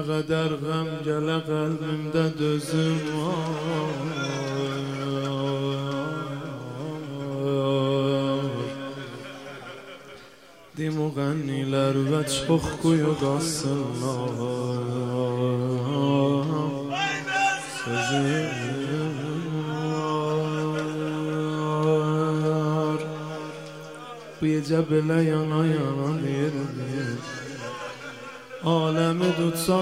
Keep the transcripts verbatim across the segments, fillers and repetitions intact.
Nəqədər qəm gələ qəlbimdə dözüm var. Dim o qənilər və çox quyu qasınlar. Sözüm var. Bu gecə belə yana yana deyirdim, alemi tutsa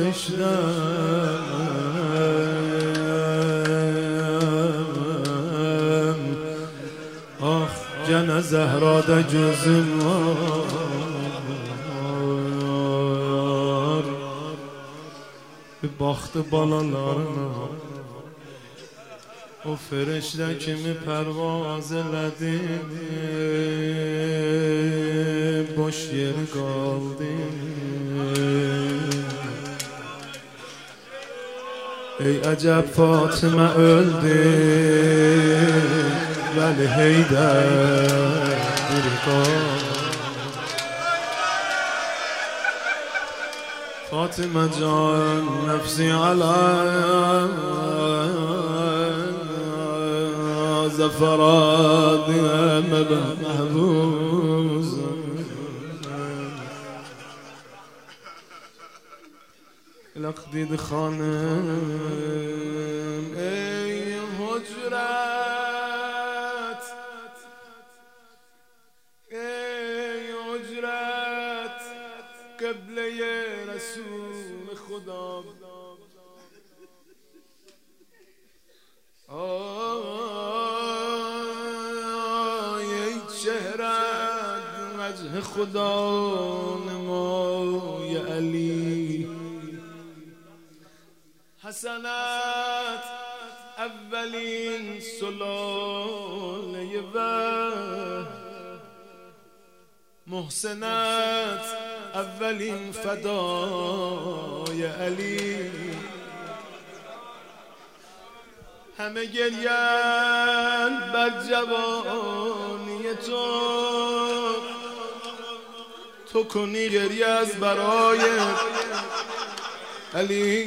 firiştem. Ah gene Zehra'da gözüm var. Bir baktı balalarına, o firişte kimi pervaz elədi, boş yeri kaldı. Ey acep Fatıma öldü, Veli Heydər diri kaldı. Fatıma can nefsi ala زفرات أمل محفوظ. لقدید خانم ای حجرت، ای حجرت قبله رسول خدا. وجه خدا نمای علی. حسنات اولین سلاله و محسنات اولین فدای علی. همه گریان بر جوانی تو، تو کنی گریه از برای علی.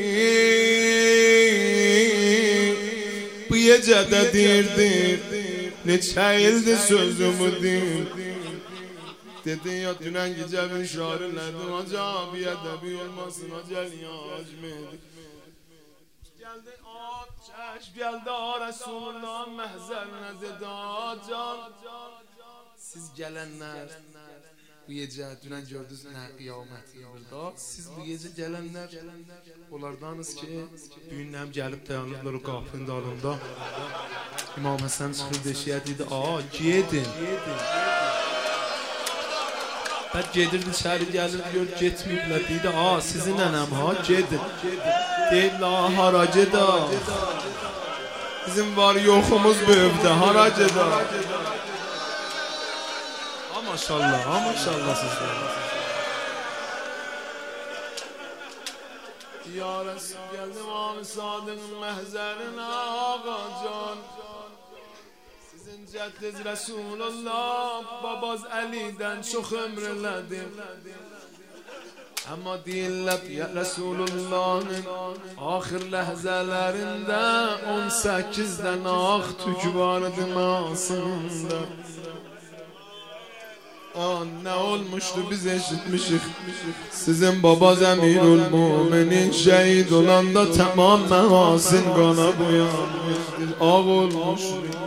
Bu gecədə deyirdim, neçə ildir sözümü deyim. Dedin ya dünən gecə bir şair elədim, acaba bir ədəbi olmasın, acəl ya acmedi. Geldi at çeşm, geldi Resulullah mehzer nezede can. Siz gelenler bu gece dünən gördünüz nə qiyamət burada. Siz bu gece gelenler onlardanız ki düğündən gəlib dayanıblar o qapının dalında. İmam Həsən çıxır deşiyə dedi, aa gedin. Bəd gedirdi içəri gəlir gör getməyiblər, dedi aa sizin nənəm ha gedin. Deyil la hara geda, bizim var yoxumuz bu evdə hara geda. Ha maşallah, ha maşallah sizler. Ya Resul geldim abi Sadık'ın mehzerine ağa can. Sizin ceddiniz Resulullah, babaz Ali'den çok ömrlədim. Ama deyirlər ya Resulullah'ın ahir ləhzələrində on səkkizdən ağ tük vardı masında. Aa ne olmuştu biz eşitmişik. Sizin babaz Emirülmüminin şehit olanda tamam mehasin kana boyanmıştır. Ağ olmuş.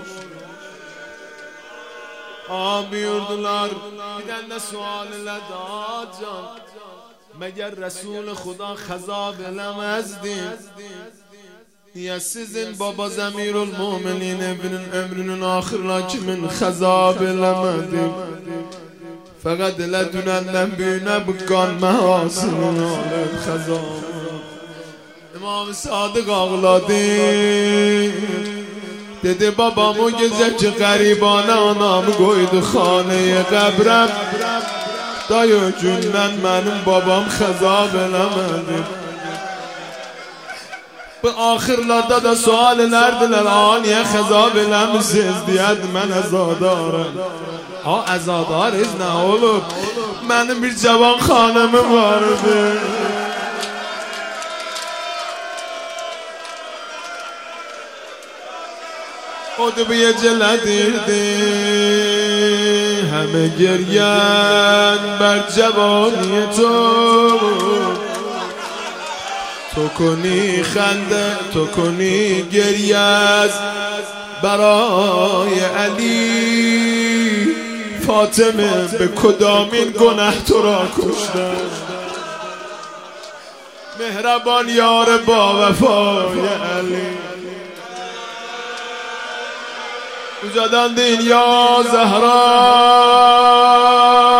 Aa buyurdular bir de sual ile da can. Meğer Resul Xuda xazab eləməzdi. Ya sizin babaz Emirülmüminin evinin ömrünün ahirla kimin xazab eləmədi. Fakat elə dünəndən büyünə bu qan məhasının alıb xəzab. İmam Sadık ağladı. Dedi babam o gecə ki qəribana anamı qoydu xaneye qəbrəm. Dayı gündən mənim babam xəzab eləmədi. Bu axırlarda da sual edərdilər, aa niyə xəzab eləmişsiniz deyərdi, mən əzadarım. Ha əzadarız nə olub? Mənim bir cavan xanımım vardı. او دو بیه جلدیرده همه گرین بر جوانی تو تو کنی خنده تو کنی گریز برای علی فاطمه به کدامین گناه تو را کشتن مهربان یار با وفای علی وجدان دین یا زهرا